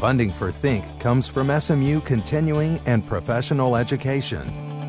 Funding for Think comes from SMU Continuing and Professional Education.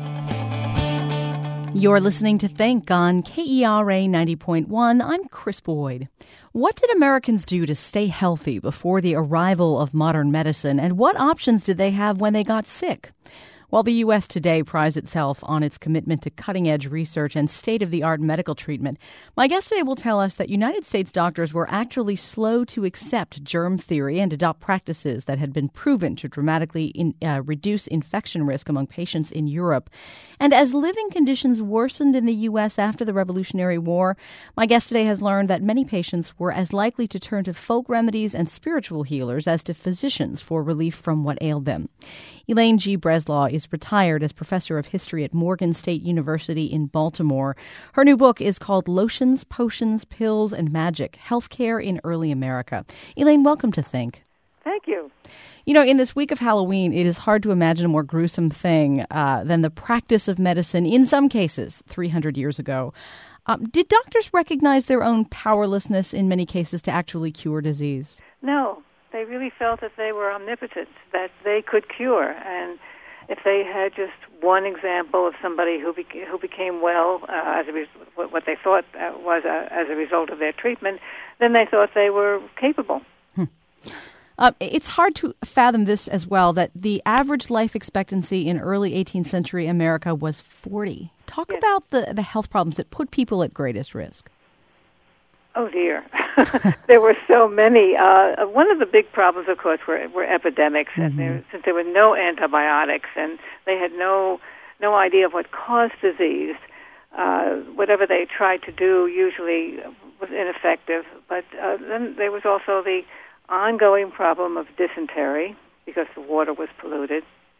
You're listening to Think on KERA 90.1. I'm Chris Boyd. What did Americans do to stay healthy before the arrival of modern medicine, and what options did they have when they got sick? While the U.S. today prides itself on its commitment to cutting-edge research and state-of-the-art medical treatment, my guest today will tell us that United States doctors were actually slow to accept germ theory and adopt practices that had been proven to dramatically reduce infection risk among patients in Europe. And as living conditions worsened in the U.S. after the Revolutionary War, my guest today has learned that many patients were as likely to turn to folk remedies and spiritual healers as to physicians for relief from what ailed them. Elaine G. Breslaw is retired as professor of history at Morgan State University in Baltimore. Her new book is called Lotions, Potions, Pills, and Magic, Healthcare in Early America. Elaine, welcome to Think. Thank you. You know, in this week of Halloween, it is hard to imagine a more gruesome thing than the practice of medicine, in some cases, 300 years ago. Did doctors recognize their own powerlessness in many cases to actually cure disease? No. They really felt that they were omnipotent, that they could cure. And if they had just one example of somebody who became well as what they thought was as a result of their treatment, then they thought they were capable. It's hard to fathom this as well, that the average life expectancy in early 18th century America was 40. Talk about the health problems that put people at greatest risk. Oh, dear. There were so many. One of the big problems, of course, were epidemics. Mm-hmm. And since there were no antibiotics and they had no idea of what caused disease, whatever they tried to do usually was ineffective. But then there was also the ongoing problem of dysentery because the water was polluted,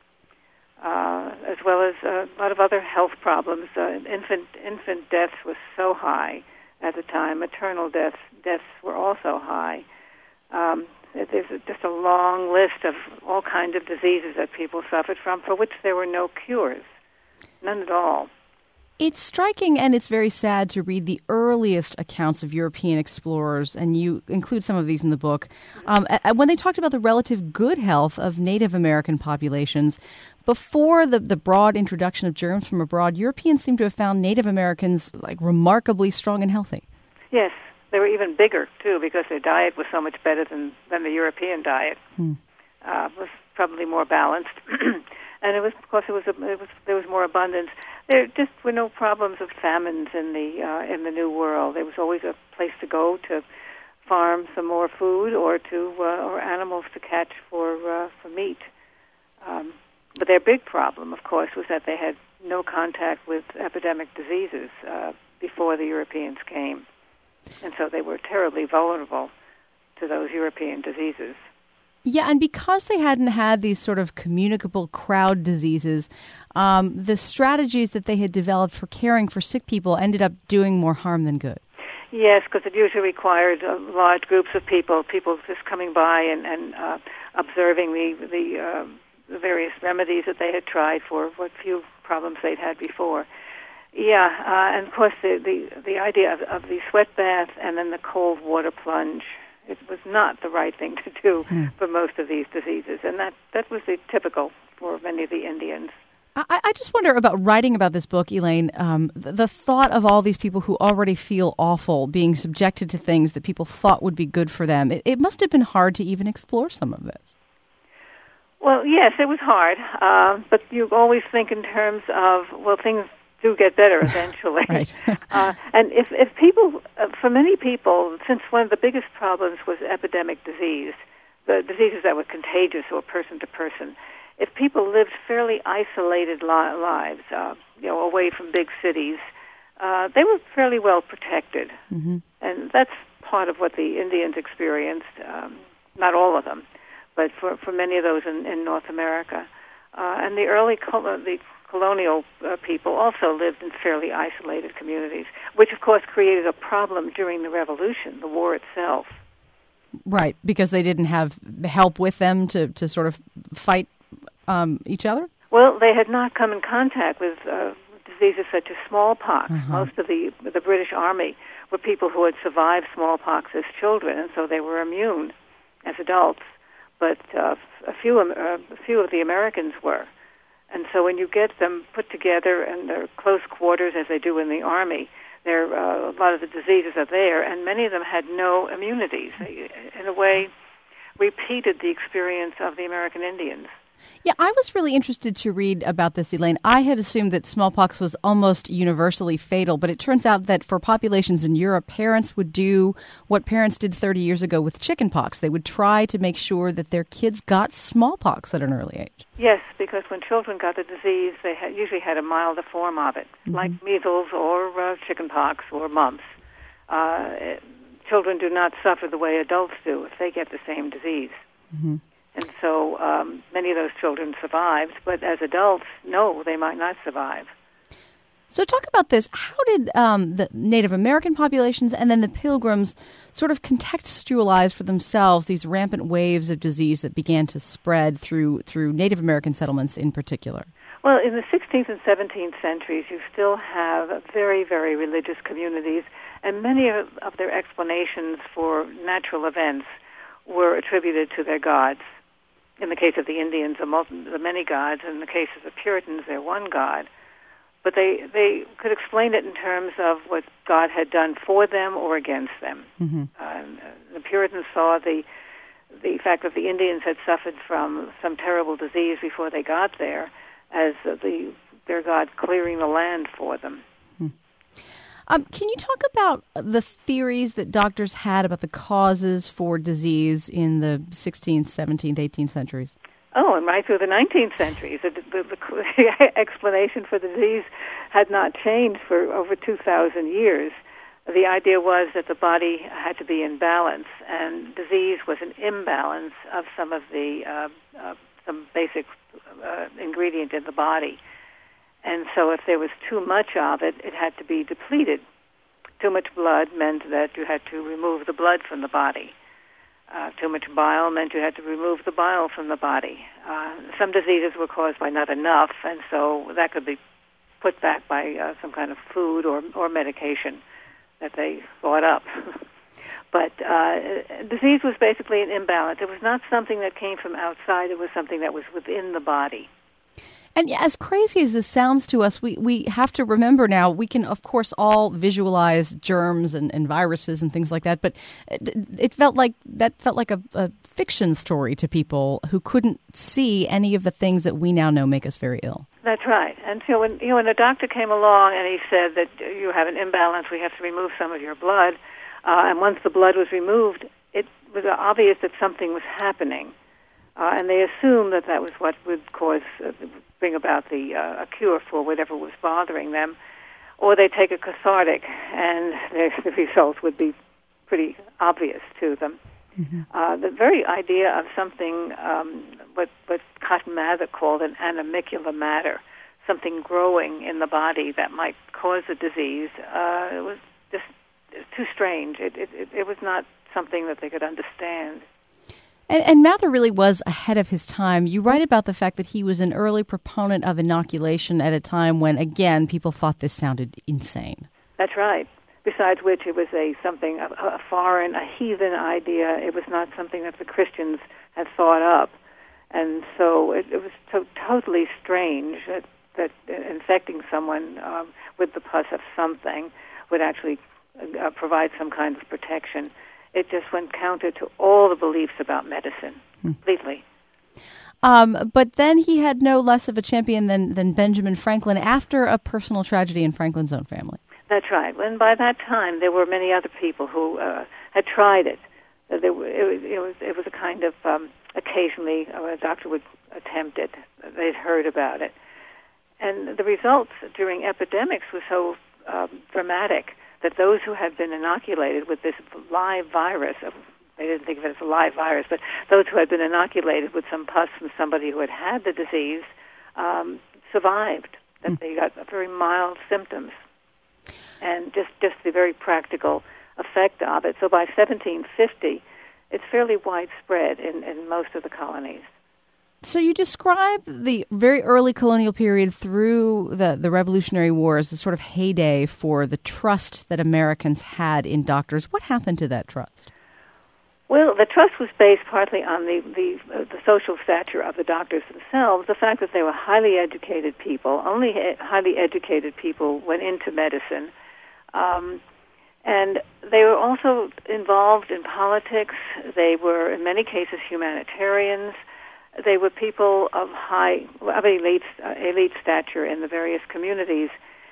as well as a lot of other health problems. Infant deaths was so high at the time. Maternal deaths were also high. There's just a long list of all kinds of diseases that people suffered from, for which there were no cures, none at all. It's striking and it's very sad to read the earliest accounts of European explorers, and you include some of these in the book, when they talked about the relative good health of Native American populations. Before the broad introduction of germs from abroad, Europeans seem to have found Native Americans remarkably strong and healthy. Yes, they were even bigger, too, because their diet was so much better than the European diet. Was probably more balanced. And it was, of course, there was more abundance. There just were no problems of famines in the New World. There was always a place to go to farm some more food or animals to catch for meat. But their big problem, of course, was that they had no contact with epidemic diseases before the Europeans came. And so they were terribly vulnerable to those European diseases. Yeah, and because they hadn't had these sort of communicable crowd diseases, the strategies that they had developed for caring for sick people ended up doing more harm than good. Yes, because it usually required large groups of people just coming by and observing the various remedies that they had tried for what few problems they'd had before. Yeah, and of course the idea of the sweat bath and then the cold water plunge, it was not the right thing to do for most of these diseases, and that was typical for many of the Indians. I just wonder about writing about this book, Elaine, the thought of all these people who already feel awful being subjected to things that people thought would be good for them. It must have been hard to even explore some of this. Well, yes, it was hard, but you always think in terms of, well, things do get better eventually. Right. And if people, for many people, since one of the biggest problems was epidemic disease, the diseases that were contagious or person to person, if people lived fairly isolated lives, away from big cities, they were fairly well protected. Mm-hmm. And that's part of what the Indians experienced, not all of them, but for many of those in North America. And the early colonial people also lived in fairly isolated communities, which, of course, created a problem during the Revolution, the war itself. Right, because they didn't have help with them to sort of fight each other? Well, they had not come in contact with diseases such as smallpox. Uh-huh. Most of the British Army were people who had survived smallpox as children, and so they were immune as adults. but a few of the Americans were. And so when you get them put together in their close quarters, as they do in the Army, a lot of the diseases are there, and many of them had no immunities. They, in a way, repeated the experience of the American Indians. Yeah, I was really interested to read about this, Elaine. I had assumed that smallpox was almost universally fatal, but it turns out that for populations in Europe, parents would do what parents did 30 years ago with chickenpox. They would try to make sure that their kids got smallpox at an early age. Yes, because when children got the disease, they usually had a milder form of it, like measles or chickenpox or mumps. Children do not suffer the way adults do if they get the same disease. Mm-hmm. And so many of those children survived, but as adults, no, they might not survive. So talk about this. How did the Native American populations and then the Pilgrims sort of contextualize for themselves these rampant waves of disease that began to spread through Native American settlements in particular? Well, in the 16th and 17th centuries, you still have very, very religious communities, and many of their explanations for natural events were attributed to their gods. In the case of the Indians, the many gods. In the case of the Puritans, their one god. But they could explain it in terms of what God had done for them or against them. Mm-hmm. The Puritans saw the fact that the Indians had suffered from some terrible disease before they got there as their God clearing the land for them. Can you talk about the theories that doctors had about the causes for disease in the 16th, 17th, 18th centuries? Oh, and right through the 19th centuries. The explanation for the disease had not changed for over 2,000 years. The idea was that the body had to be in balance, and disease was an imbalance of some of the some basic ingredient in the body. And so if there was too much of it, it had to be depleted. Too much blood meant that you had to remove the blood from the body. Too much bile meant you had to remove the bile from the body. Some diseases were caused by not enough, and so that could be put back by some kind of food or medication that they thought up. But disease was basically an imbalance. It was not something that came from outside. It was something that was within the body. And as crazy as this sounds to us, we have to remember now, we can, of course, all visualize germs and viruses and things like that, but it felt like a fiction story to people who couldn't see any of the things that we now know make us very ill. That's right. And so when a doctor came along and he said that you have an imbalance, we have to remove some of your blood, and once the blood was removed, it was obvious that something was happening. And they assumed that was what would bring about a cure for whatever was bothering them. Or they take a cathartic, and the results would be pretty obvious to them. Mm-hmm. The very idea of something, what Cotton Mather called an animalcular matter, something growing in the body that might cause a disease, it was just too strange. It was not something that they could understand. And Mather really was ahead of his time. You write about the fact that he was an early proponent of inoculation at a time when, again, people thought this sounded insane. That's right. Besides which, it was a foreign, a heathen idea. It was not something that the Christians had thought up. And so it was totally strange that infecting someone with the pus of something would actually provide some kind of protection. It just went counter to all the beliefs about medicine, completely. But then he had no less of a champion than Benjamin Franklin after a personal tragedy in Franklin's own family. That's right. And by that time, there were many other people who had tried it. It was a kind of, occasionally a doctor would attempt it. They'd heard about it. And the results during epidemics were so dramatic that those who had been inoculated with this live virus, they didn't think of it as a live virus, but those who had been inoculated with some pus from somebody who had the disease survived, that they got very mild symptoms, and just the very practical effect of it. So by 1750, it's fairly widespread in most of the colonies. So you describe the very early colonial period through the Revolutionary War as a sort of heyday for the trust that Americans had in doctors. What happened to that trust? Well, the trust was based partly on the social stature of the doctors themselves, the fact that they were highly educated people. Only highly educated people went into medicine. And they were also involved in politics. They were, in many cases, humanitarians. They were people of elite stature in the various communities.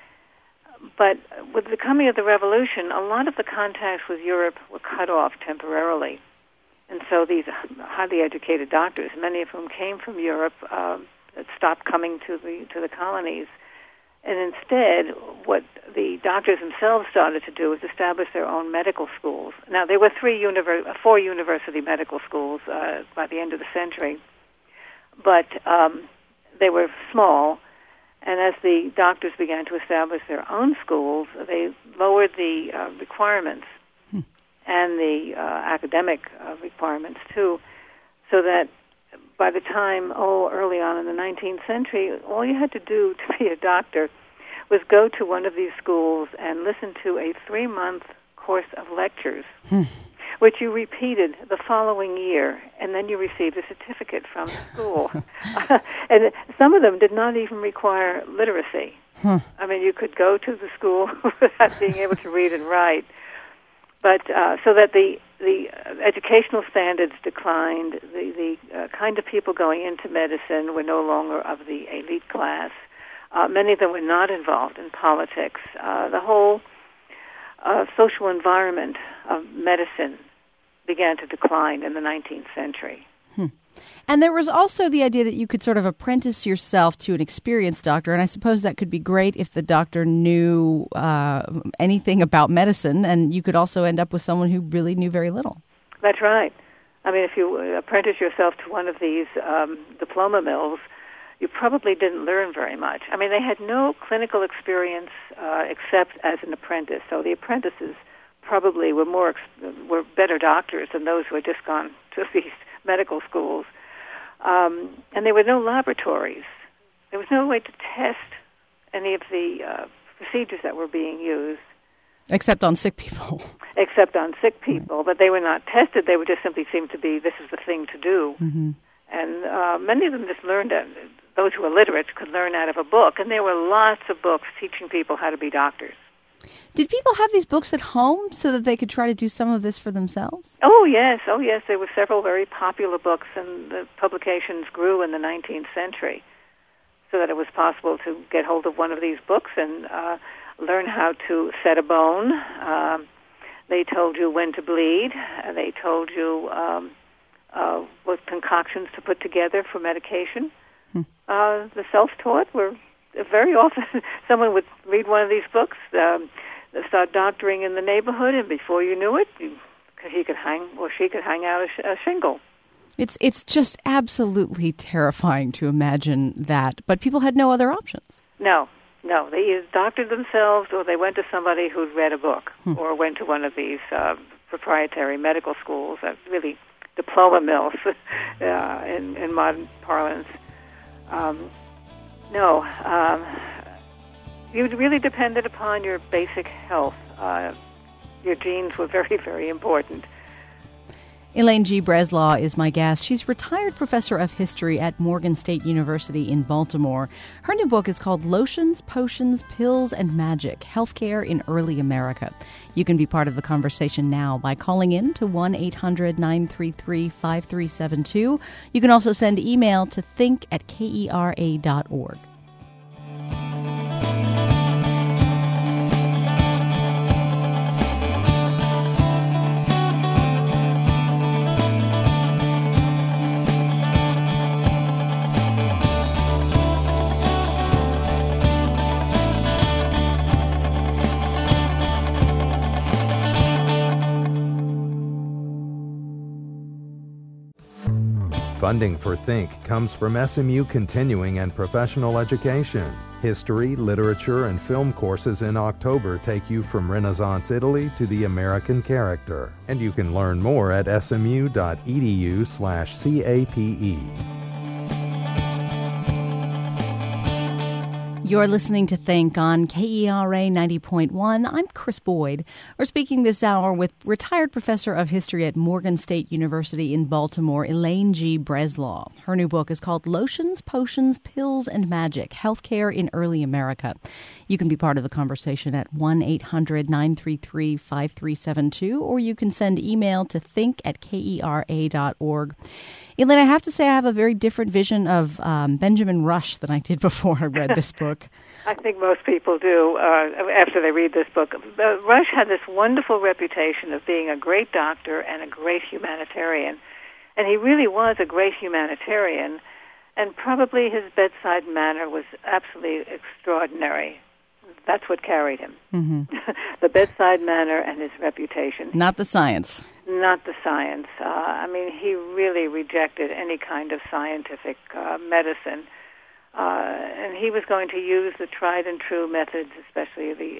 But with the coming of the revolution, a lot of the contacts with Europe were cut off temporarily. And so these highly educated doctors, many of whom came from Europe, stopped coming to the colonies. And instead, what the doctors themselves started to do was establish their own medical schools. Now, there were 4 university medical schools by the end of the century, but they were small. And as the doctors began to establish their own schools, they lowered the requirements and the academic requirements, too, so that by the time, early on in the 19th century, all you had to do to be a doctor was go to one of these schools and listen to a 3-month course of lectures, which you repeated the following year, and then you received a certificate from the school. And some of them did not even require literacy. I mean, you could go to the school without being able to read and write. But so that the educational standards declined, the kind of people going into medicine were no longer of the elite class. Many of them were not involved in politics. The whole social environment of medicine began to decline in the 19th century. And there was also the idea that you could sort of apprentice yourself to an experienced doctor, and I suppose that could be great if the doctor knew anything about medicine, and you could also end up with someone who really knew very little. That's right. I mean, if you apprentice yourself to one of these diploma mills, you probably didn't learn very much. I mean, they had no clinical experience except as an apprentice, so the apprentices probably were better doctors than those who had just gone to these medical schools. And there were no laboratories. There was no way to test any of the procedures that were being used. Except on sick people. Except on sick people. Right. But they were not tested. They would just simply seem to be, this is the thing to do. Mm-hmm. And many of them just learned, those who were literate could learn out of a book. And there were lots of books teaching people how to be doctors. Did people have these books at home so that they could try to do some of this for themselves? Oh, yes. There were several very popular books, and the publications grew in the 19th century so that it was possible to get hold of one of these books and learn how to set a bone. They told you when to bleed. They told you what concoctions to put together for medication. The self-taught were very often someone would read one of these books, start doctoring in the neighborhood, and before you knew it, he could hang or she could hang out a shingle. It's just absolutely terrifying to imagine that, but people had no other options. No. They either doctored themselves or they went to somebody who'd read a book or went to one of these proprietary medical schools, really diploma mills in modern parlance. You really depended upon your basic health. Your genes were very, very important. Elaine G. Breslaw is my guest. She's retired professor of history at Morgan State University in Baltimore. Her new book is called Lotions, Potions, Pills, and Magic, Healthcare in Early America. You can be part of the conversation now by calling in to 1-800-933-5372. You can also send email to think@kera.org. Funding for Think comes from SMU Continuing and Professional Education. History, literature, and film courses in October take you from Renaissance Italy to the American character. And you can learn more at smu.edu/CAPE. You're listening to Think on KERA 90.1. I'm Chris Boyd. We're speaking this hour with retired professor of history at Morgan State University in Baltimore, Elaine G. Breslaw. Her new book is called Lotions, Potions, Pills, and Magic, Healthcare in Early America. You can be part of the conversation at 1-800-933-5372, or you can send email to think@kera.org. Elaine, I have to say I have a very different vision of Benjamin Rush than I did before I read this book. I think most people do after they read this book. Rush had this wonderful reputation of being a great doctor and a great humanitarian. And he really was a great humanitarian, and probably his bedside manner was absolutely extraordinary. That's what carried him. Mm-hmm. The bedside manner and his reputation. Not the science. Not the science. He really rejected any kind of scientific medicine. And he was going to use the tried and true methods, especially the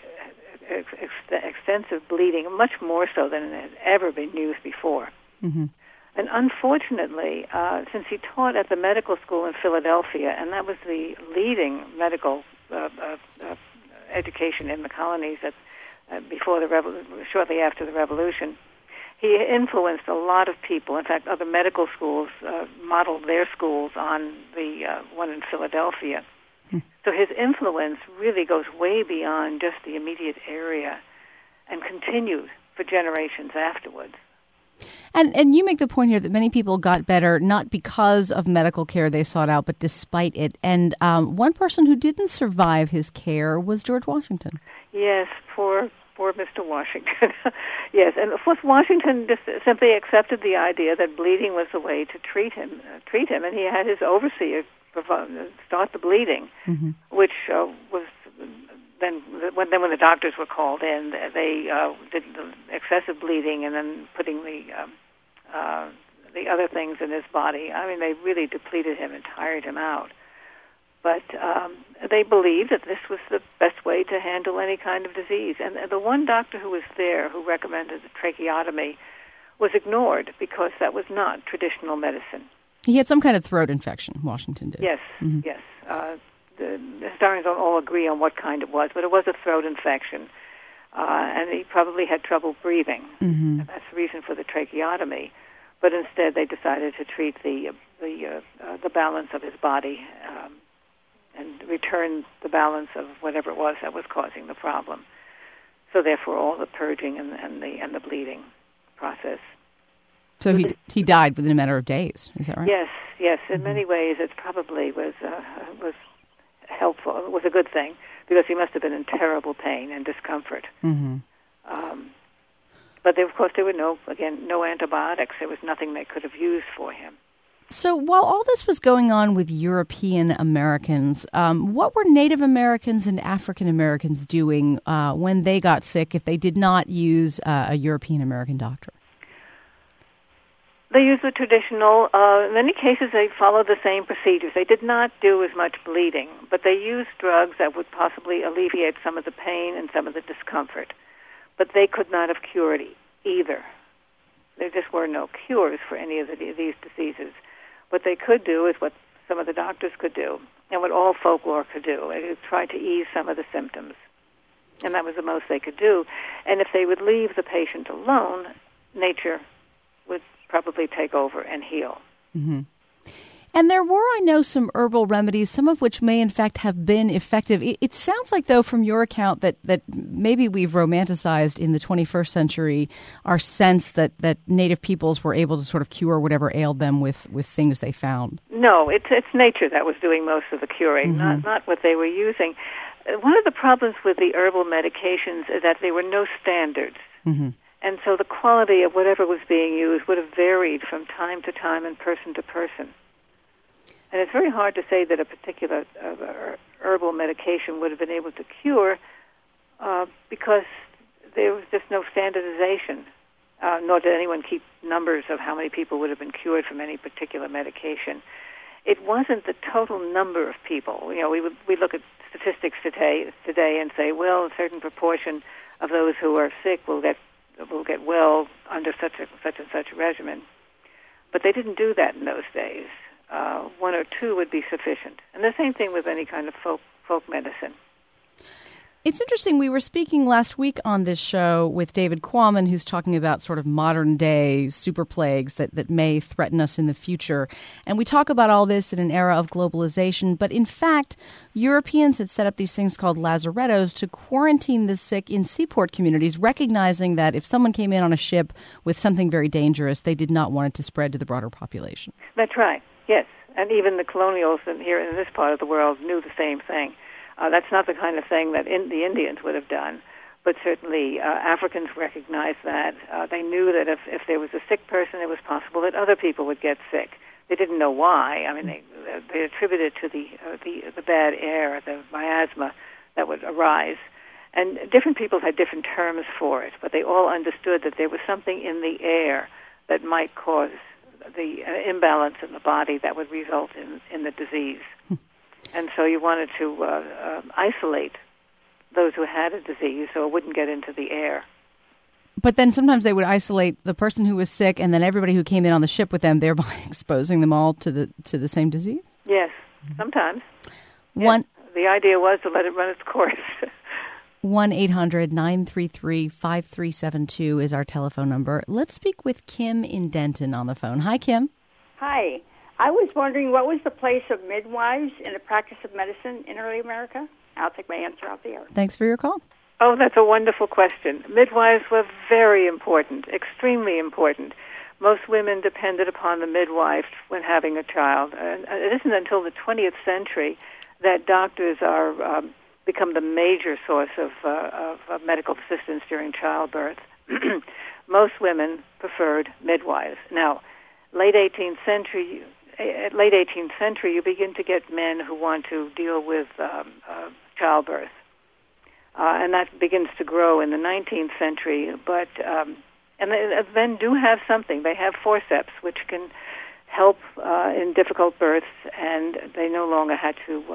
extensive bleeding, much more so than it had ever been used before. Mm-hmm. And unfortunately, since he taught at the medical school in Philadelphia, and that was the leading medical education in the colonies shortly after the Revolution, he influenced a lot of people. In fact, other medical schools modeled their schools on the one in Philadelphia. So his influence really goes way beyond just the immediate area and continued for generations afterwards. And you make the point here that many people got better not because of medical care they sought out, but despite it. And one person who didn't survive his care was George Washington. Yes, poor Mr. Washington. Yes, and of course Washington just simply accepted the idea that bleeding was the way to treat him, and he had his overseer start the bleeding, mm-hmm. which was then when the doctors were called in, they did the excessive bleeding and then putting the other things in his body. They really depleted him and tired him out. But they believed that this was the best way to handle any kind of disease. And the one doctor who was there who recommended the tracheotomy was ignored because that was not traditional medicine. He had some kind of throat infection, Washington did. Yes, mm-hmm. Yes. The historians don't all agree on what kind it was, but it was a throat infection. And he probably had trouble breathing. Mm-hmm. And that's the reason for the tracheotomy. But instead they decided to treat the balance of his body and return the balance of whatever it was that was causing the problem. So therefore, all the purging and the bleeding process. So he died within a matter of days. Is that right? Yes. In mm-hmm. many ways, it probably was helpful. It was a good thing because he must have been in terrible pain and discomfort. Mm-hmm. But of course, there were no antibiotics. There was nothing they could have used for him. So while all this was going on with European Americans, what were Native Americans and African Americans doing when they got sick if they did not use a European American doctor? They used the traditional, in many cases they followed the same procedures. They did not do as much bleeding, but they used drugs that would possibly alleviate some of the pain and some of the discomfort. But they could not have cured either. There just were no cures for any of these diseases. What they could do is what some of the doctors could do, and what all folklore could do. They could try to ease some of the symptoms, and that was the most they could do. And if they would leave the patient alone, nature would probably take over and heal. Mm-hmm. And there were, I know, some herbal remedies, some of which may in fact have been effective. It sounds like, though, from your account that maybe we've romanticized in the 21st century our sense that native peoples were able to sort of cure whatever ailed them with things they found. No, it's nature that was doing most of the curing, mm-hmm. not what they were using. One of the problems with the herbal medications is that there were no standards. Mm-hmm. And so the quality of whatever was being used would have varied from time to time and person to person. And it's very hard to say that a particular herbal medication would have been able to cure because there was just no standardization, nor did anyone keep numbers of how many people would have been cured from any particular medication. It wasn't the total number of people. We look at statistics today and say, well, a certain proportion of those who are sick will get well under such and such a regimen. But they didn't do that in those days. One or two would be sufficient. And the same thing with any kind of folk medicine. It's interesting. We were speaking last week on this show with David Quammen, who's talking about sort of modern-day super plagues that may threaten us in the future. And we talk about all this in an era of globalization. But in fact, Europeans had set up these things called lazarettos to quarantine the sick in seaport communities, recognizing that if someone came in on a ship with something very dangerous, they did not want it to spread to the broader population. That's right, yes. And even the colonials here in this part of the world knew the same thing. That's not the kind of thing that the Indians would have done, but certainly Africans recognized that. They knew that if there was a sick person, it was possible that other people would get sick. They didn't know why. I mean, they attributed it to the bad air, the miasma that would arise. And different people had different terms for it, but they all understood that there was something in the air that might cause the imbalance in the body that would result in the disease. And so you wanted to isolate those who had a disease so it wouldn't get into the air. But then sometimes they would isolate the person who was sick and then everybody who came in on the ship with them, thereby exposing them all to the same disease? Yes, sometimes. Yes. The idea was to let it run its course. 1-800-933-5372 is our telephone number. Let's speak with Kim in Denton on the phone. Hi, Kim. Hi. I was wondering what was the place of midwives in the practice of medicine in early America? I'll take my answer off the air. Thanks for your call. Oh, that's a wonderful question. Midwives were very important, extremely important. Most women depended upon the midwife when having a child. And it isn't until the 20th century that doctors are become the major source of medical assistance during childbirth. Most women preferred midwives. Now, late 18th century, you begin to get men who want to deal with childbirth. And that begins to grow in the 19th century. But and men do have something. They have forceps, which can help in difficult births, and they no longer had to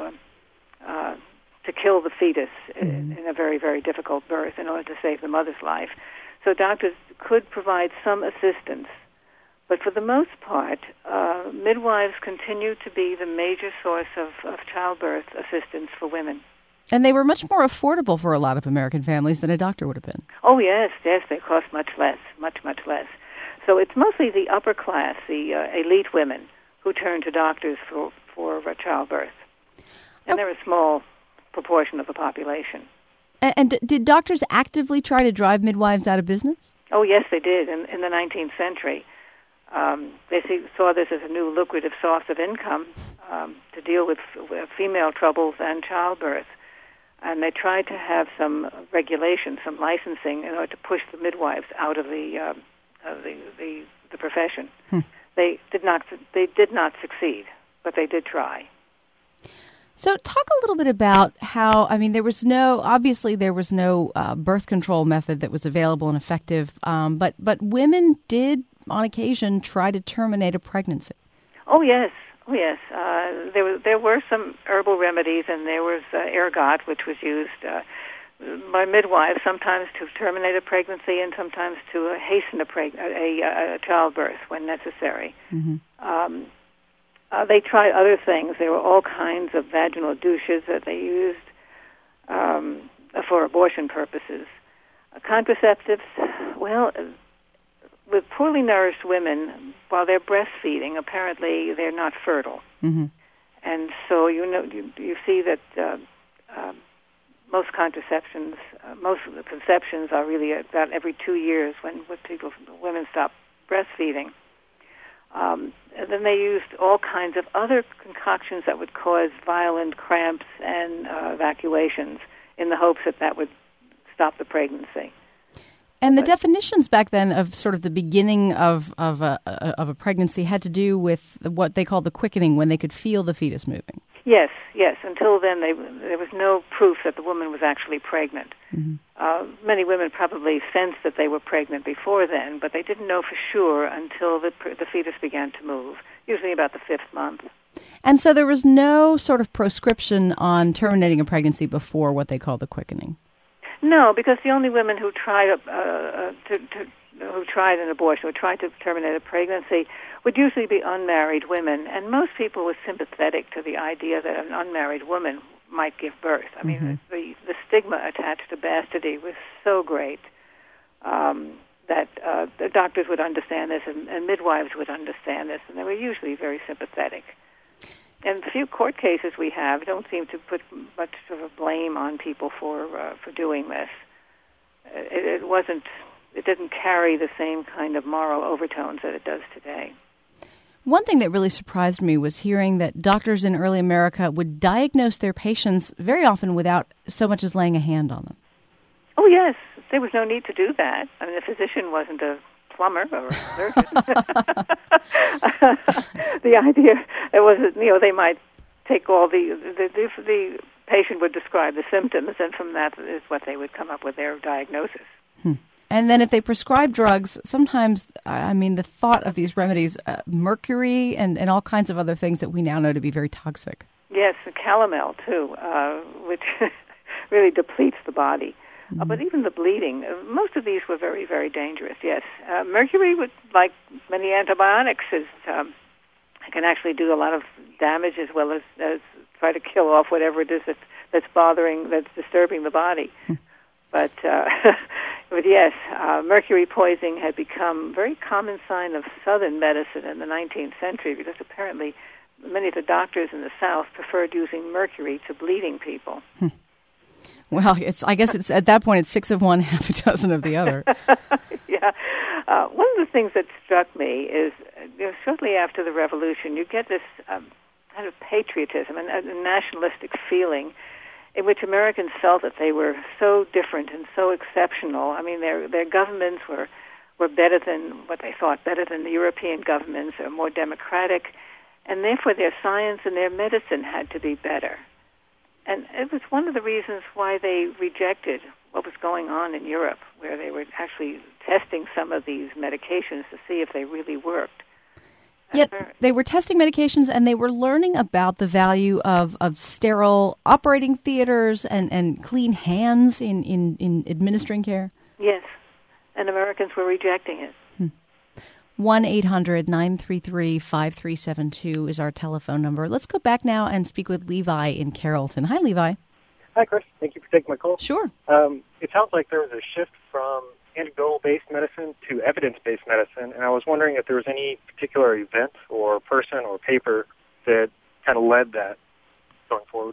kill the fetus in a very, very difficult birth in order to save the mother's life. So doctors could provide some assistance. But for the most part, midwives continue to be the major source of childbirth assistance for women. And they were much more affordable for a lot of American families than a doctor would have been. Oh, yes, they cost much less. So it's mostly the upper class, the elite women, who turn to doctors for childbirth. And they're a small proportion of the population. And did doctors actively try to drive midwives out of business? Oh, yes, they did in the 19th century. They saw this as a new lucrative source of income to deal with female troubles and childbirth. And they tried to have some regulation, some licensing, in order to push the midwives out of the profession. They did not succeed, but they did try. So talk a little bit about how, there was no birth control method that was available and effective, but women did, on occasion, try to terminate a pregnancy. Oh, yes. There were some herbal remedies, and there was ergot, which was used by midwives sometimes to terminate a pregnancy and sometimes to hasten a childbirth when necessary. Mm-hmm. They tried other things. There were all kinds of vaginal douches that they used for abortion purposes. Contraceptives, with poorly nourished women, while they're breastfeeding, apparently they're not fertile. Mm-hmm. And so you see that most contraceptions, most of the conceptions are really about every 2 years when women stop breastfeeding. And then they used all kinds of other concoctions that would cause violent cramps and evacuations in the hopes that would stop the pregnancy. And the definitions back then of sort of the beginning of a pregnancy had to do with what they called the quickening, when they could feel the fetus moving. Yes. Until then, there was no proof that the woman was actually pregnant. Mm-hmm. Many women probably sensed that they were pregnant before then, but they didn't know for sure until the fetus began to move, usually about the 5th month. And so there was no sort of proscription on terminating a pregnancy before what they call the quickening. No, because the only women who tried who tried an abortion, who tried to terminate a pregnancy, would usually be unmarried women, and most people were sympathetic to the idea that an unmarried woman might give birth. I mean, the stigma attached to bastardy was so great that the doctors would understand this and midwives would understand this, and they were usually very sympathetic. And the few court cases we have don't seem to put much of a blame on people for doing this. It didn't carry the same kind of moral overtones that it does today. One thing that really surprised me was hearing that doctors in early America would diagnose their patients very often without so much as laying a hand on them. Oh, yes. There was no need to do that. I mean, the physician wasn't a plumber or a surgeon. The idea, it was, they might take all the patient would describe the symptoms, and from that is what they would come up with their diagnosis. And then if they prescribe drugs, sometimes, the thought of these remedies, mercury and all kinds of other things that we now know to be very toxic. Yes, calomel, too, which really depletes the body. But even the bleeding, most of these were very, very dangerous, yes. Mercury, like many antibiotics, can actually do a lot of damage as well as try to kill off whatever it is that's disturbing the body. But yes, mercury poisoning had become a very common sign of Southern medicine in the 19th century because apparently many of the doctors in the South preferred using mercury to bleeding people. Well, I guess it's at that point it's 6 of one, half a dozen of the other. Yeah. One of the things that struck me is shortly after the Revolution, you get this kind of patriotism and a nationalistic feeling in which Americans felt that they were so different and so exceptional. I mean, their governments were better than what they thought, better than the European governments, or more democratic, and therefore their science and their medicine had to be better. And it was one of the reasons why they rejected what was going on in Europe, where they were actually testing some of these medications to see if they really worked. Yet they were testing medications and they were learning about the value of sterile operating theaters and clean hands in administering care. Yes, and Americans were rejecting it. 1-800-933-5372 is our telephone number. Let's go back now and speak with Levi in Carrollton. Hi, Levi. Hi, Chris. Thank you for taking my call. Sure. It sounds like there was a shift from anecdotal-based medicine to evidence-based medicine, and I was wondering if there was any particular event or person or paper that kind of led that going forward.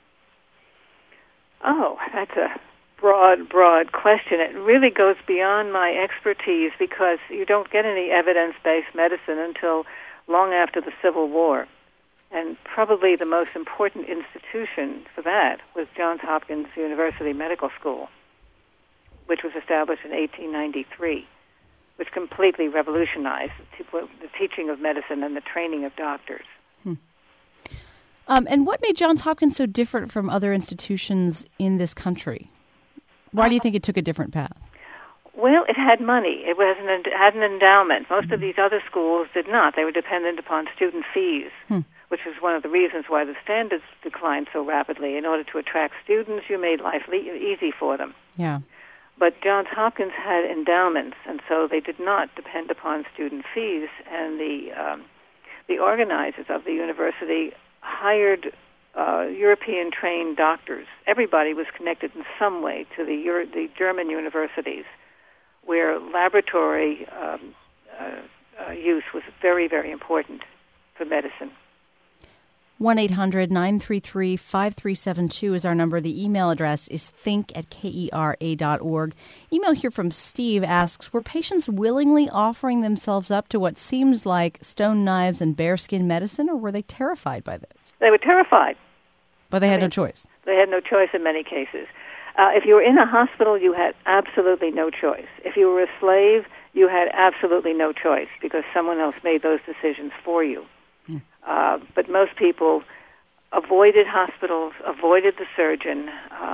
Oh, that's a broad question. It really goes beyond my expertise because you don't get any evidence-based medicine until long after the Civil War. And probably the most important institution for that was Johns Hopkins University Medical School, which was established in 1893, which completely revolutionized the teaching of medicine and the training of doctors. And what made Johns Hopkins so different from other institutions in this country? Why do you think it took a different path? Well, it had money. It had an endowment. Most of these other schools did not. They were dependent upon student fees, which is one of the reasons why the standards declined so rapidly. In order to attract students, you made life easy for them. Yeah. But Johns Hopkins had endowments, and so they did not depend upon student fees. And the organizers of the university hired European-trained doctors. Everybody was connected in some way to the German universities, where laboratory use was very, very important for medicine. 1-800-933-5372 is our number. The email address is think@kera.org. Email here from Steve asks, were patients willingly offering themselves up to what seems like stone knives and bearskin medicine, or were they terrified by this? They were terrified. But they had no choice. They had no choice in many cases. If you were in a hospital, you had absolutely no choice. If you were a slave, you had absolutely no choice because someone else made those decisions for you. But most people avoided hospitals, avoided the surgeon.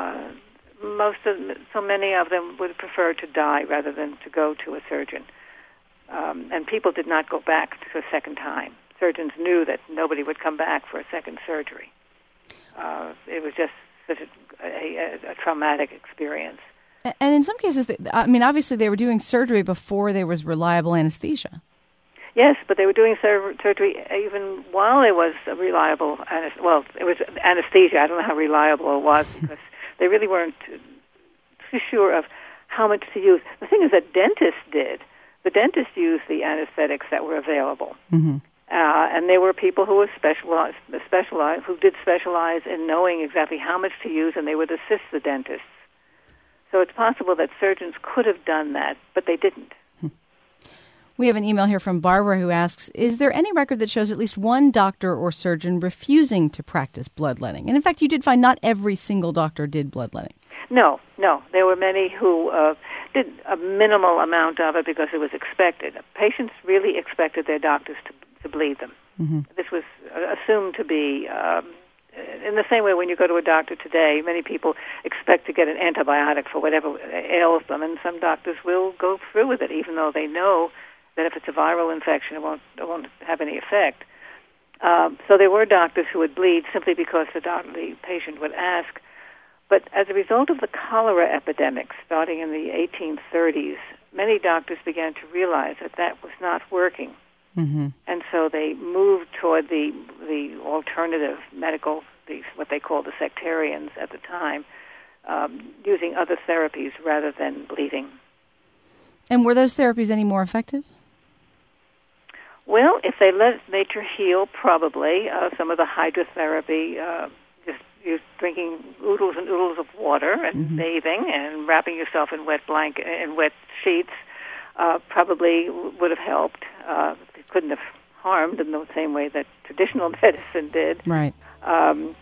So many of them would prefer to die rather than to go to a surgeon. And people did not go back to a second time. Surgeons knew that nobody would come back for a second surgery. It was just such a traumatic experience. And in some cases, obviously they were doing surgery before there was reliable anesthesia. Yes, but they were doing surgery even while there was a reliable, it was anesthesia. I don't know how reliable it was because they really weren't too sure of how much to use. The thing is that dentists did. The dentists used the anesthetics that were available. Mm-hmm. And there were people who were who did specialize in knowing exactly how much to use, and they would assist the dentists. So it's possible that surgeons could have done that, but they didn't. We have an email here from Barbara who asks, is there any record that shows at least one doctor or surgeon refusing to practice bloodletting? And in fact, you did find not every single doctor did bloodletting. No. There were many who did a minimal amount of it because it was expected. Patients really expected their doctors to bleed them. Mm-hmm. This was assumed to be, in the same way when you go to a doctor today, many people expect to get an antibiotic for whatever ails them, and some doctors will go through with it even though they know that if it's a viral infection, it won't have any effect. So there were doctors who would bleed simply because the patient would ask. But as a result of the cholera epidemic starting in the 1830s, many doctors began to realize that was not working. Mm-hmm. And so they moved toward the alternative medical, what they called the sectarians at the time, using other therapies rather than bleeding. And were those therapies any more effective? Well, if they let nature heal, probably. Some of the hydrotherapy, just drinking oodles and oodles of water and mm-hmm. bathing and wrapping yourself in wet sheets, probably would have helped. It couldn't have harmed in the same way that traditional medicine did. Right. And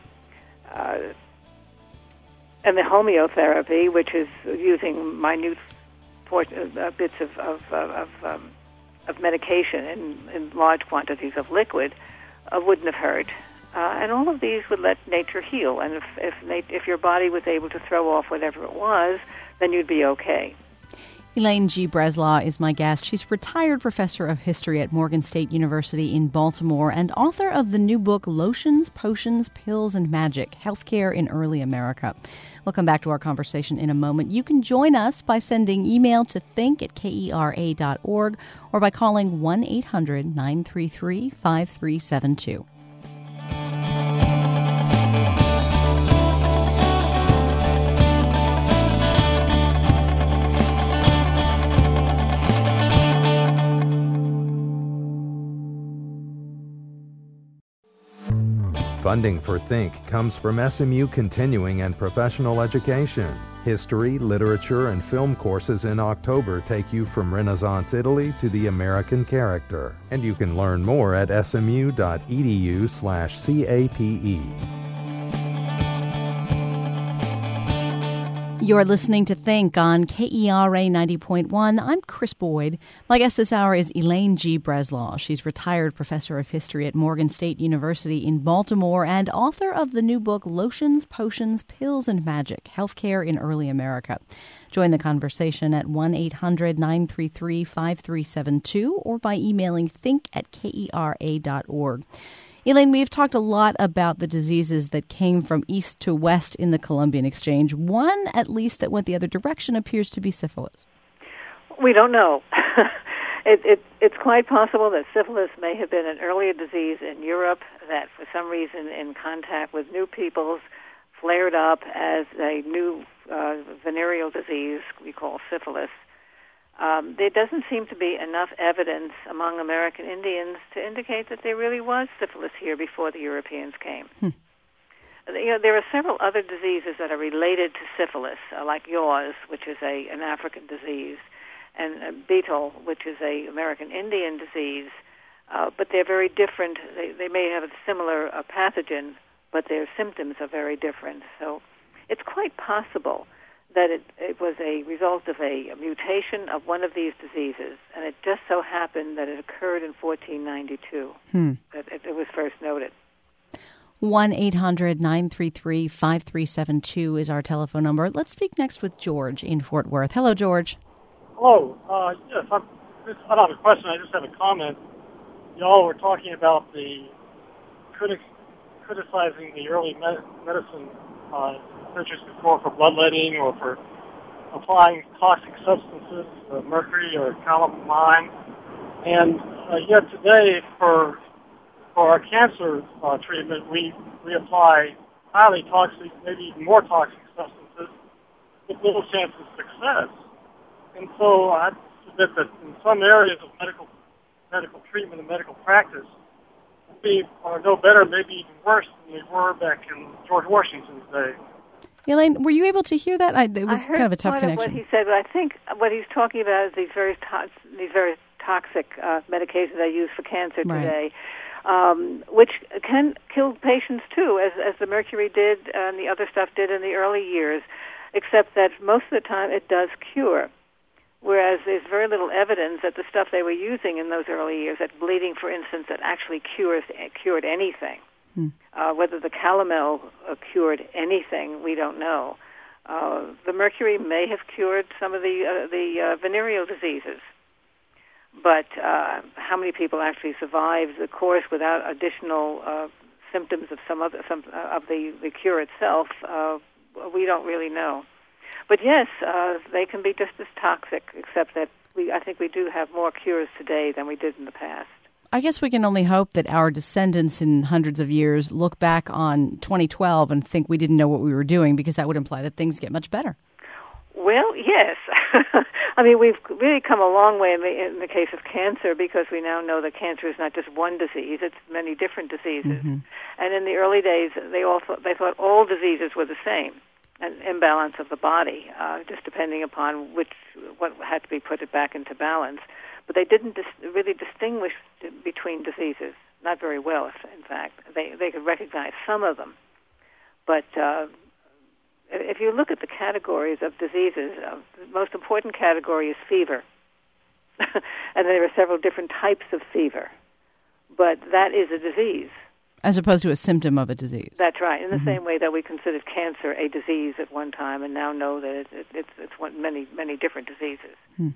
the homeotherapy, which is using minute bits of medication in large quantities of liquid, wouldn't have hurt. And all of these would let nature heal. And if your body was able to throw off whatever it was, then you'd be okay. Elaine G. Breslaw is my guest. She's retired professor of history at Morgan State University in Baltimore and author of the new book, Lotions, Potions, Pills, and Magic, Healthcare in Early America. We'll come back to our conversation in a moment. You can join us by sending email to think@kera.org or by calling 1-800-933-5372. Funding for Think comes from SMU Continuing and Professional Education. History, literature, and film courses in October take you from Renaissance Italy to the American character. And you can learn more at smu.edu/CAPE. You're listening to Think on KERA 90.1. I'm Chris Boyd. My guest this hour is Elaine G. Breslaw. She's retired professor of history at Morgan State University in Baltimore and author of the new book, Lotions, Potions, Pills, and Magic, Healthcare in Early America. Join the conversation at 1-800-933-5372 or by emailing think@kera.org. Elaine, we've talked a lot about the diseases that came from east to west in the Columbian Exchange. One, at least, that went the other direction appears to be syphilis. We don't know. It's quite possible that syphilis may have been an earlier disease in Europe that, for some reason, in contact with new peoples, flared up as a new venereal disease we call syphilis. There doesn't seem to be enough evidence among American Indians to indicate that there really was syphilis here before the Europeans came. There are several other diseases that are related to syphilis, like yaws, which is an African disease, and beetle, which is an American Indian disease, but they're very different. They may have a similar pathogen, but their symptoms are very different. So it's quite possible that it was a result of a mutation of one of these diseases, and it just so happened that it occurred in 1492, that it was first noted. 1-800-933-5372 is our telephone number. Let's speak next with George in Fort Worth. Hello, George. Hello. Yes, I don't have a question. I just have a comment. Y'all were talking about the criticizing the early medicine researchers before for bloodletting or for applying toxic substances, mercury or calamine. And yet today for our cancer treatment, we apply highly toxic, maybe even more toxic substances with little chance of success. And so I submit that in some areas of medical treatment and medical practice, we are no better, maybe even worse than we were back in George Washington's day. Elaine, were you able to hear that? It was kind of a tough connection. I heard part of what he said, but I think what he's talking about is these very toxic medications they use for cancer today, which can kill patients too, as the mercury did and the other stuff did in the early years, except that most of the time it does cure. Whereas there's very little evidence that the stuff they were using in those early years, that bleeding, for instance, that actually cured anything. Whether the calomel cured anything, we don't know. The mercury may have cured some of the venereal diseases, but how many people actually survived the course without additional symptoms of some of the cure itself, we don't really know. But yes, they can be just as toxic, except that I think we do have more cures today than we did in the past. I guess we can only hope that our descendants in hundreds of years look back on 2012 and think we didn't know what we were doing, because that would imply that things get much better. Well, yes. I mean, we've really come a long way in the case of cancer, because we now know that cancer is not just one disease, it's many different diseases. Mm-hmm. And in the early days, they thought all diseases were the same, an imbalance of the body, just depending upon what had to be put it back into balance. But they didn't really distinguish between diseases, not very well, in fact. They could recognize some of them. But if you look at the categories of diseases, the most important category is fever. And there are several different types of fever. But that is a disease. As opposed to a symptom of a disease. That's right. In the same way that we considered cancer a disease at one time, and now know that it's many different diseases.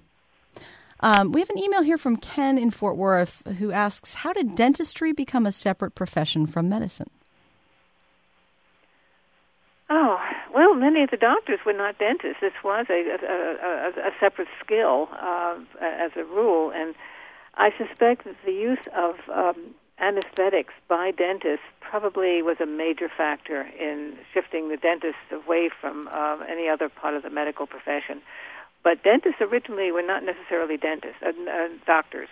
We have an email here from Ken in Fort Worth who asks, how did dentistry become a separate profession from medicine? Oh, well, many of the doctors were not dentists. This was a separate skill as a rule, and I suspect that the use of anesthetics by dentists probably was a major factor in shifting the dentists away from any other part of the medical profession. But dentists originally were not necessarily doctors.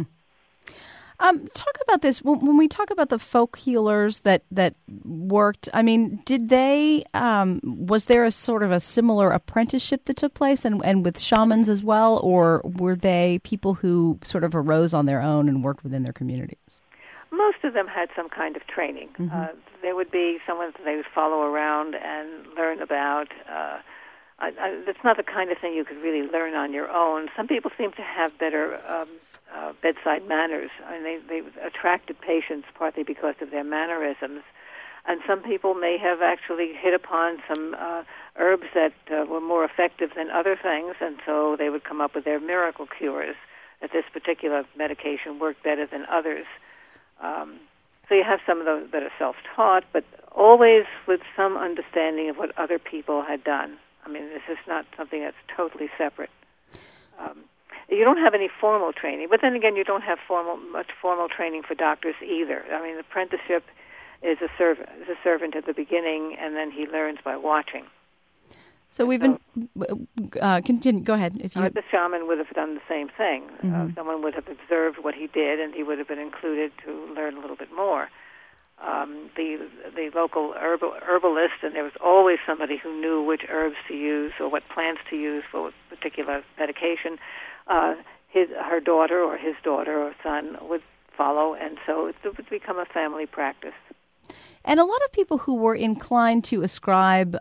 Talk about this. When we talk about the folk healers that worked, I mean, did they, was there a sort of a similar apprenticeship that took place and with shamans as well, or were they people who sort of arose on their own and worked within their communities? Most of them had some kind of training. Mm-hmm. There would be someone that they would follow around and learn about. That's not the kind of thing you could really learn on your own. Some people seem to have better bedside manners. I mean, they attracted patients partly because of their mannerisms. And some people may have actually hit upon some herbs that were more effective than other things, and so they would come up with their miracle cures, that this particular medication worked better than others. So you have some of those that are self-taught, but always with some understanding of what other people had done. I mean, this is not something that's totally separate. You don't have any formal training, but then again, you don't have much formal training for doctors either. I mean, the apprenticeship is a servant at the beginning, and then he learns by watching. So we've been continue. Go ahead. If you the shaman would have done the same thing. Mm-hmm. Someone would have observed what he did, and he would have been included to learn a little bit more. The local herbalist, and there was always somebody who knew which herbs to use or what plants to use for a particular medication. Her daughter or his daughter or son would follow, and so it would become a family practice. And a lot of people who were inclined to ascribe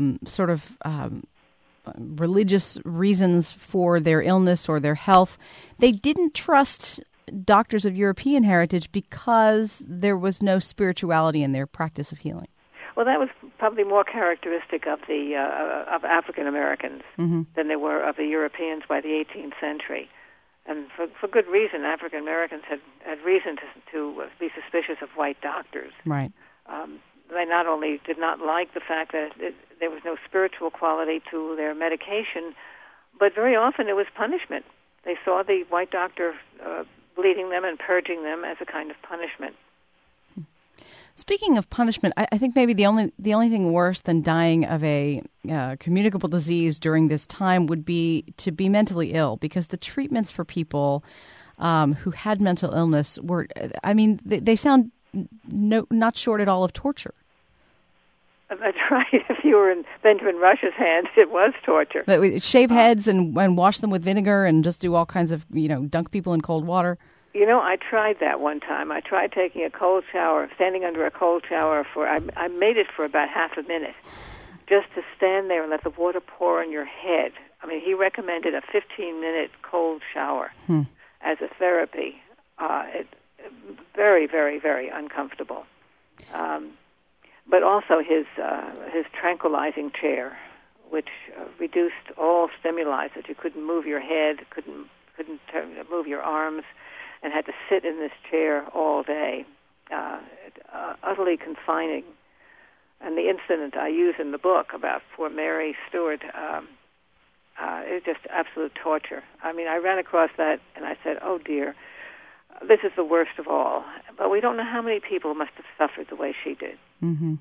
religious reasons for their illness or their health, they didn't trust doctors of European heritage because there was no spirituality in their practice of healing. Well, that was probably more characteristic of the of African Americans mm-hmm. than they were of the Europeans by the 18th century. And for good reason, African Americans had reason to be suspicious of white doctors. Right. They not only did not like the fact that there was no spiritual quality to their medication, but very often it was punishment. They saw the white doctor bleeding them and purging them as a kind of punishment. Speaking of punishment, I think maybe the only thing worse than dying of a communicable disease during this time would be to be mentally ill, because the treatments for people who had mental illness were, they sound not short at all of torture. That's right. If you were in Benjamin Rush's hands, it was torture. Shave heads and wash them with vinegar and just do all kinds of, dunk people in cold water. I tried that one time. I tried taking a cold shower, standing under a cold shower I made it for about half a minute, just to stand there and let the water pour on your head. I mean, he recommended a 15-minute cold shower as a therapy. Very, very, very uncomfortable. But also his tranquilizing chair, which reduced all stimuli, so that you couldn't move your head, couldn't move your arms, and had to sit in this chair all day. Utterly confining. And the incident I use in the book about poor Mary Stewart, is just absolute torture. I mean, I ran across that and I said, oh dear, this is the worst of all. But we don't know how many people must have suffered the way she did. Mm-hmm.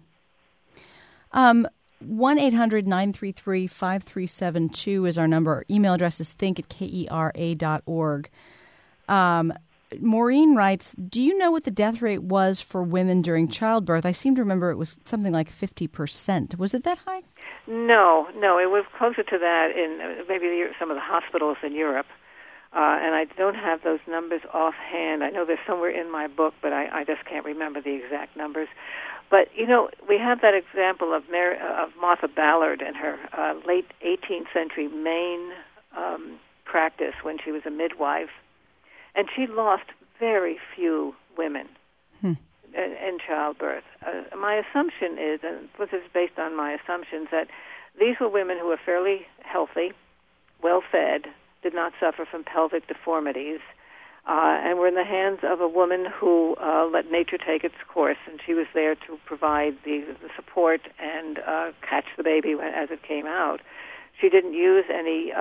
1-800-933-5372 is our number. Our email address is think@kera.org. Maureen writes, do you know what the death rate was for women during childbirth? I seem to remember it was something like 50%. Was it that high? No, it was closer to that in maybe some of the hospitals in Europe. And I don't have those numbers offhand. I know they're somewhere in my book, but I just can't remember the exact numbers. But, we have that example of Martha Ballard and her late 18th century Maine practice when she was a midwife. And she lost very few women in childbirth. My assumption is, and this is based on my assumptions, that these were women who were fairly healthy, well-fed, did not suffer from pelvic deformities, and were in the hands of a woman who let nature take its course, and she was there to provide the support and catch the baby as it came out. She didn't use any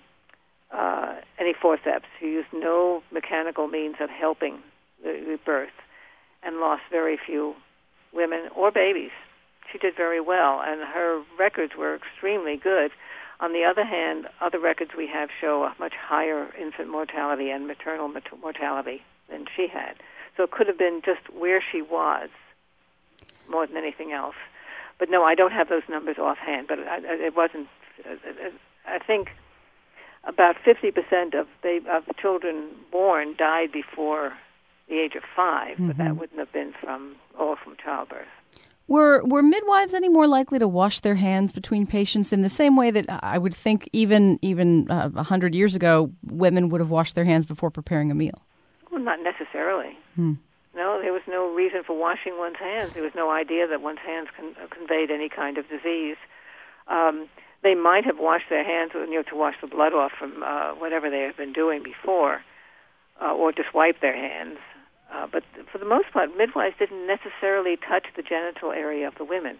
forceps. She used no mechanical means of helping the birth, and lost very few women or babies. She did very well, and her records were extremely good. On the other hand, other records we have show a much higher infant mortality and maternal mortality than she had. So it could have been just where she was more than anything else. But no, I don't have those numbers offhand, but it wasn't. I think about 50% of children born died before the age of 5, but that wouldn't have been from childbirth. Were midwives any more likely to wash their hands between patients in the same way that I would think even 100 years ago women would have washed their hands before preparing a meal? Well, not necessarily. No, there was no reason for washing one's hands. There was no idea that one's hands conveyed any kind of disease. They might have washed their hands, to wash the blood off from whatever they had been doing before, or just wipe their hands. But for the most part, midwives didn't necessarily touch the genital area of the women.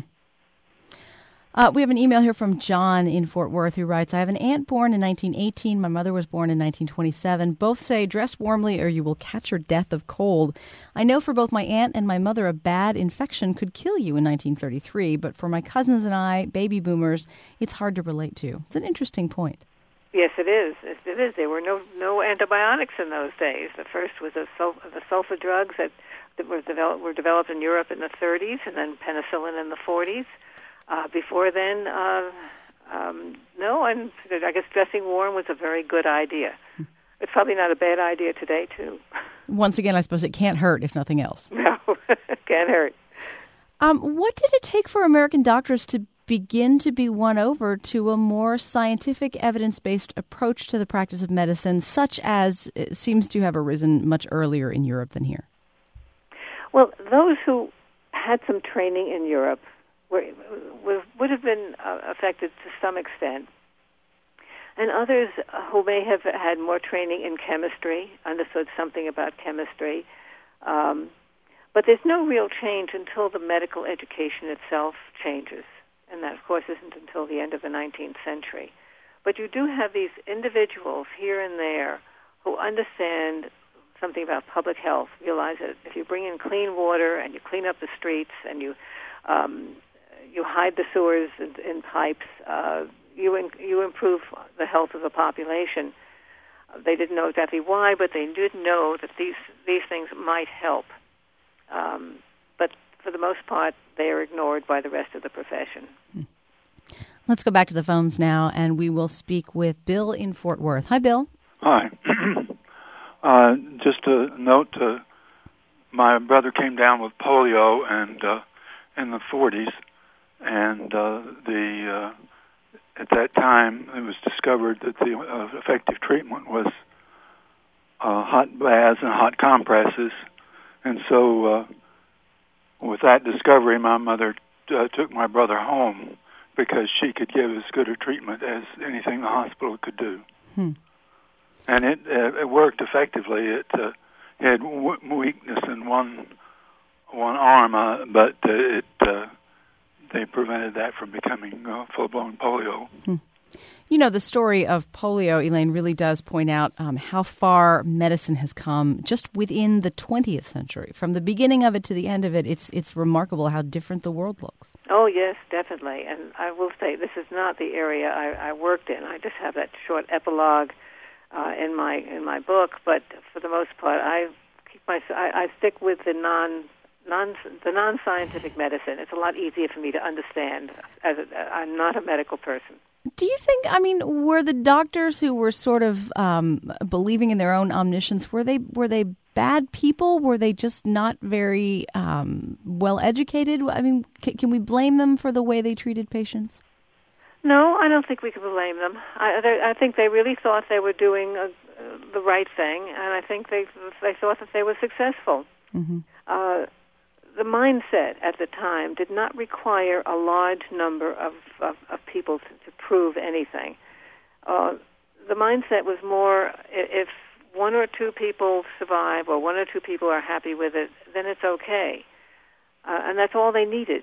We have an email here from John in Fort Worth who writes, I have an aunt born in 1918. My mother was born in 1927. Both say dress warmly or you will catch your death of cold. I know for both my aunt and my mother a bad infection could kill you in 1933, but for my cousins and I, baby boomers, it's hard to relate to. It's an interesting point. Yes, it is. It is. There were no antibiotics in those days. The first was the sulfa drugs that were developed in Europe in the 30s, and then penicillin in the 40s. Before then, no, and I guess dressing warm was a very good idea. It's probably not a bad idea today, too. Once again, I suppose it can't hurt, if nothing else. No, it can't hurt. What did it take for American doctors to begin to be won over to a more scientific, evidence-based approach to the practice of medicine, such as it seems to have arisen much earlier in Europe than here? Well, those who had some training in Europe would have been affected to some extent. And others who may have had more training in chemistry, understood something about chemistry. But there's no real change until the medical education itself changes. And that, of course, isn't until the end of the 19th century. But you do have these individuals here and there who understand something about public health, realize that if you bring in clean water and you clean up the streets and you hide the sewers in pipes, you improve the health of the population. They didn't know exactly why, but they did know that these things might help. But for the most part, they are ignored by the rest of the profession. Let's go back to the phones now, and we will speak with Bill in Fort Worth. Hi, Bill. Hi. Just a note, my brother came down with polio and in the 40s, and at that time it was discovered that the effective treatment was hot baths and hot compresses. And so with that discovery, my mother took my brother home because she could give as good a treatment as anything the hospital could do. And it worked effectively. It had weakness in one arm, but they prevented that from becoming full-blown polio. You know, the story of polio, Elaine, really does point out how far medicine has come just within the 20th century. From the beginning of it to the end of it, it's remarkable how different the world looks. Oh, yes, definitely. And I will say this is not the area I worked in. I just have that short epilogue in my book, but for the most part, I stick with the non-scientific medicine. It's a lot easier for me to understand, as I'm not a medical person. Do you think, were the doctors who were sort of believing in their own omniscience, were they bad people? Were they just not very well educated? Can we blame them for the way they treated patients? No, I don't think we can blame them. I think they really thought they were doing the right thing, and I think they thought that they were successful. Mm-hmm. The mindset at the time did not require a large number of people to prove anything. The mindset was more, if one or two people survive or one or two people are happy with it, then it's okay. And that's all they needed.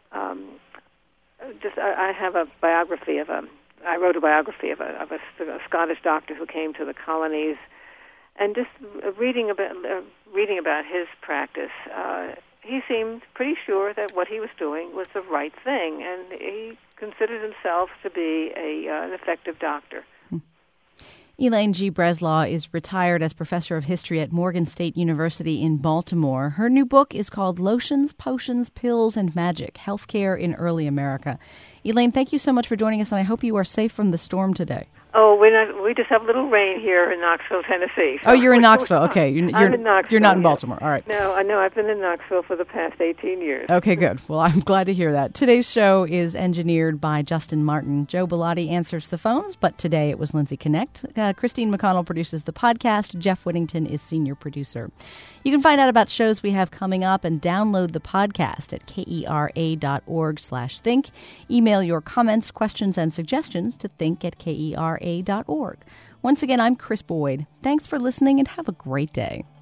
I have a biography I wrote a biography of a Scottish doctor who came to the colonies, and just reading about his practice, he seemed pretty sure that what he was doing was the right thing, and he considered himself to be an effective doctor. Elaine G. Breslaw is retired as professor of history at Morgan State University in Baltimore. Her new book is called Lotions, Potions, Pills, and Magic, Healthcare in Early America. Elaine, thank you so much for joining us, and I hope you are safe from the storm today. Oh, we just have a little rain here in Knoxville, Tennessee. So you're in Knoxville. Okay. I'm in Knoxville. You're not in Baltimore. All right. No, I've been in Knoxville for the past 18 years. Okay, good. Well, I'm glad to hear that. Today's show is engineered by Justin Martin. Joe Bellotti answers the phones, but today it was Lindsay Connect. Christine McConnell produces the podcast. Jeff Whittington is senior producer. You can find out about shows we have coming up and download the podcast at kera.org/think. Email your comments, questions, and suggestions to think@kera.org. Once again, I'm Chris Boyd. Thanks for listening and have a great day.